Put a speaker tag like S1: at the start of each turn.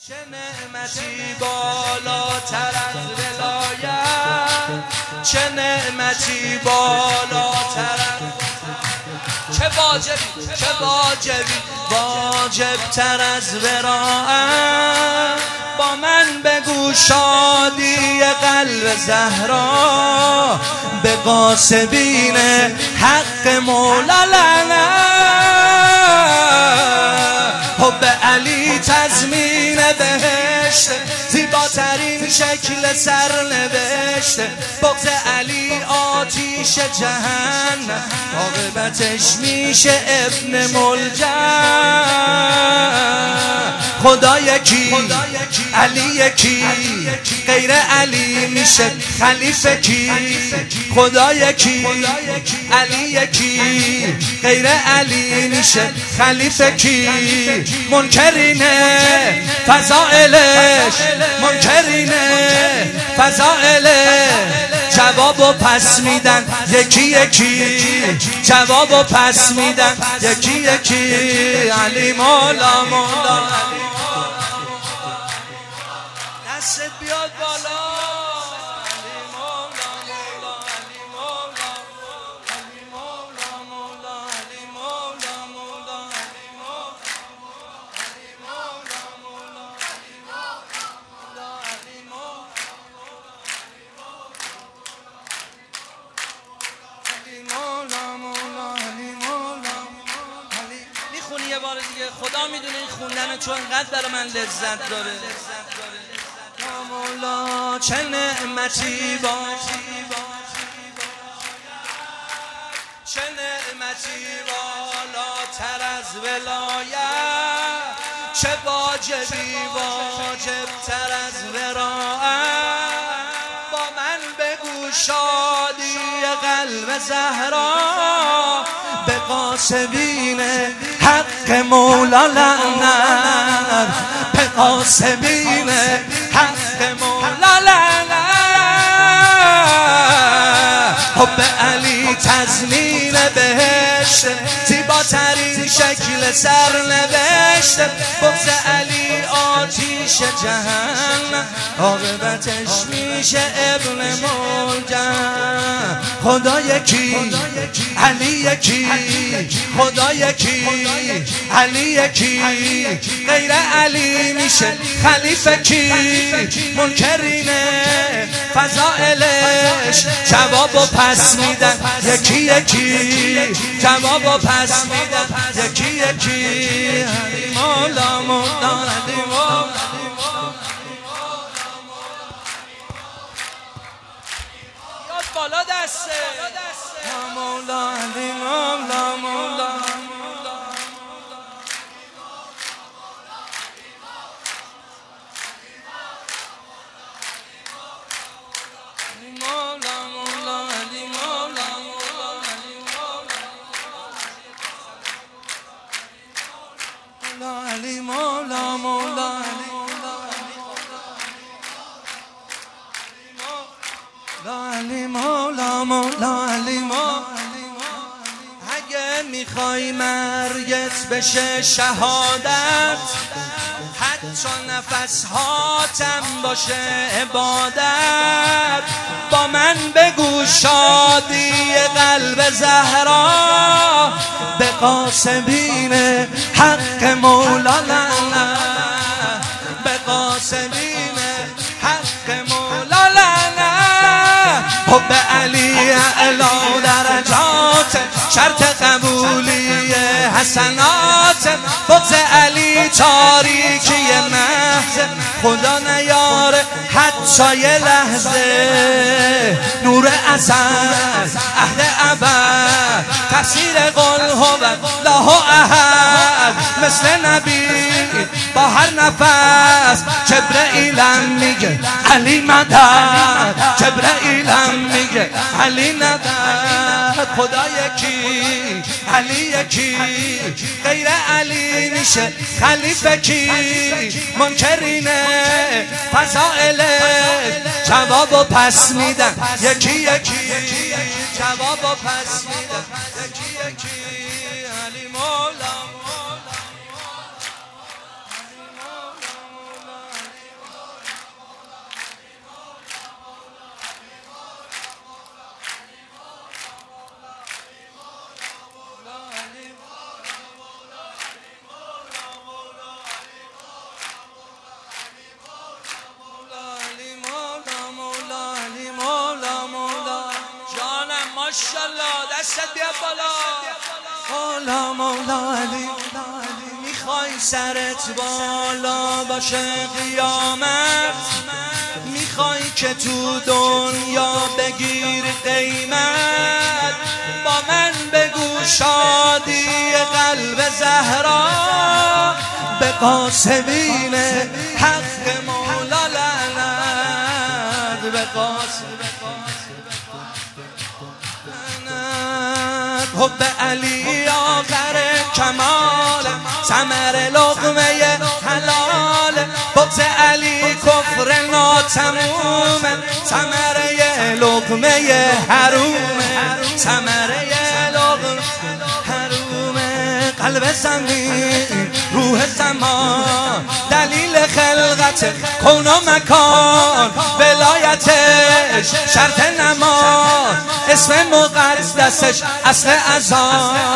S1: چه نعمتی بالاتر از ولایت، چه نعمتی بالاتر از، چه واجب تر از براءت. با من بگو شادی قلب زهرا، به غاصبین حق مولا لعنت. حب علی تضمین بهشت، زیباترین شکل سرنوشت. بغض علی آتیش جهنم، عاقبتش میشه ابن ملجم. خدا یکی، علی یکی، غیر علی میشه خلیفه کی؟ خدا یکی، علی یکی، غیر علی میشه خلیفه کی؟ منکرینه فضائلش، منکرینه فضائلش، جوابو پس میدن یکی یکی، جوابو پس میدن یکی یکی. علی مولا مولا، دست بیاد بالا. علی مولا مولا، علی مولا، علی مولا مولا، علی مولا مولا، علی مولا مولا، علی مولا مولا، علی مولا. میخونی یه بار دیگه؟ خدا میدونه این خوندن چون انقدر برای من لذت داره. یا مولا چه نعمتی چه نعمتی بالاتر از ولایت، چه واجب تر از براءت. با من بگو شادی قلب زهرا، به غاصبین حق مولا لعنت، به غاصبین حق مولا لعنت. حب علی تضمین بهشت، زیباترین شکل سرنوشت. بغض علی آتیش جهنم، عاقبتش میشه ابن ملجم. خدا یکی، علی یکی، خدا یکی، علی یکی، غیر علی میشه خلیفه کی؟ منکرینه فضائلش، جوابو پس میدن یکی یکی، جوابو پس میدن یکی یکی. علی مولا مولا، علی مولا، یاد بالا دسته. یا مولا، علی مولا مولا، علی مولا مولا، علی مولا مولا، علی مولا. اگه میخوای مرگت بشه شهادت، حتی نفس هاتم باشه عبادت. با من بگو شادی قلب زهرا، به غاصبین حق مولا لعنت، به غاصبین حق مولا لعنت. حب علی اعلی درجات، شرط قبولی حسنات. بغض علی تاریکی محض، خدا نیاره حتی یه لحظه. نور ازل عهد ابد، تفسیر قل هو الله احد. مثل نبی با هر نفس، جبرئیلم میگه علی مدد، جبرئیلم میگه علی ندد. خدا یکی، علی یکی، غیر علی میشه خلیفه کی؟ منکرینه فضائلش، جوابو پس میدن یکی یکی، جوابو پس میدن یکی یکی. علی مولا مولا، علی مولا مولا. ماشاءالله دستت بیا بالا. مولا علی میخوای سرت بالا باشه قیامت، میخوای که تو دنیا بگیر قیمت، با من بگو شادی قلب زهرا به قاسمین حق مولا لعنت، به قاسم حب علی آخر کمال، ثمر لقمه حلال، بغض علی کفر ناتموم، ثمره لقمه حرومه، ثمره لقمه حرومه. قلب زمین روح زمان دلیل خلقت کون و مکان، ولایتش شرط نماز اسم مقدسش اصل اذان،